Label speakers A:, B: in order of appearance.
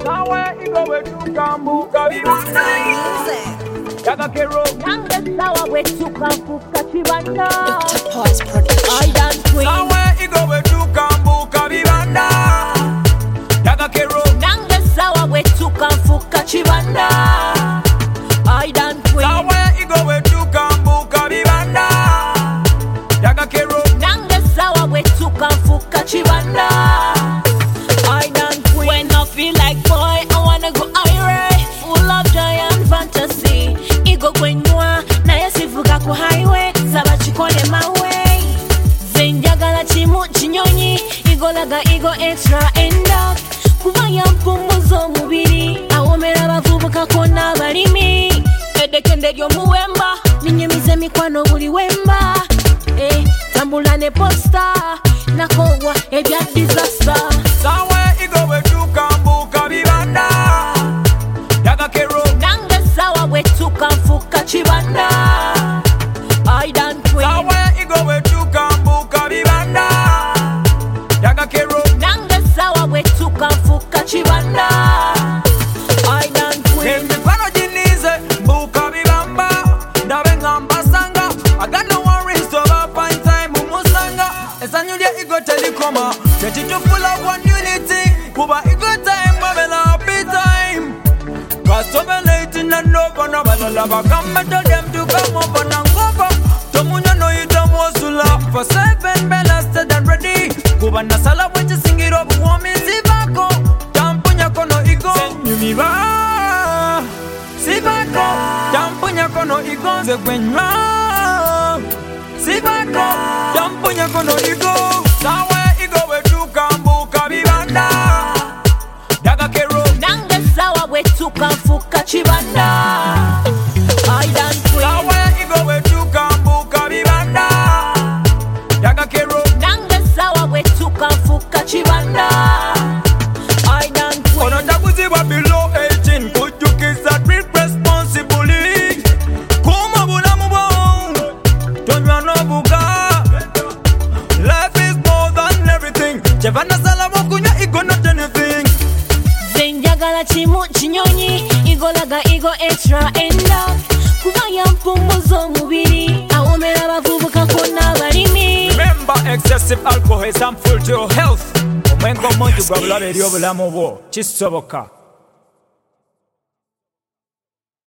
A: Sawa igo wetukambuka bibanda Yakakero
B: Nange sawa wetukambuka chibanda
C: Dr. Pause Production.
B: I done queen
A: Sawa igo wetukambuka bibanda Yakakero
B: Nange sawa wetukambuka chibanda I done queen
A: Sawa igo wetukambuka bibanda Yakakero
B: Nange sawa wetukambuka chibanda I done queen When I feel like boy I wanna go irate Full of joy and fantasy Igo kwenywa na yesivuga ku highway Saba chikole my way Zenjagala chimu chinyonyi Igolaga igo extra end up Kubaya mpumuzo mubiri Awomera bavubuka kona balimi Edekende lyo muwemba Ninyumize mikwano buli wemba Tambula ne posta Nakogwa ebya disaster
A: Sawa igo wetukambuka bibanda Yakakero
B: Nange sawa wetukambuka chibanda I done queen
A: Sawa igo wetukambuka bibanda Yakakero
B: Nange sawa wetukambuka chibanda I done queen
A: Emifano jinize mbuka bibamba Ndabe ngamba sanga I got no worries over fine time umusanga Esanyulye igo telikoma Techicho full of one unity Kuba igo time babela happy time Cause over late in and over no balala Bakamba tell them to come over and over Tomunya no ita mwosula For 7 belasted and ready Kuba nasala weche sing it up Wami zivako Tampunya kono igo Senyumira Sivako Tampunya kono igo Zekwenywa Sivako Tampunya kono igo Sawa igo wetukambuka bibanda Yakakero
B: Nange sawa wetukambuka chibanda I done queen
A: Sawa igo wetukambuka bibanda Yakakero
B: Nange sawa wetukambuka chibanda I done queen
A: Ono takuziwa below 18 Could you kiss that real responsibly Kuma bulamu bo Tonywa no buga Life is more than everything Chevana salamo kunya ego not anything
B: Zenjagala chimu chinyonyi Igolaga igo extra end up Kubaya mpumuzo mubiri Awomera bavubuka kona balimi
A: Remember excessive alcohol is harmful to your health Omwengo mungi gwa bulabe eri obulamu bwo kisoboka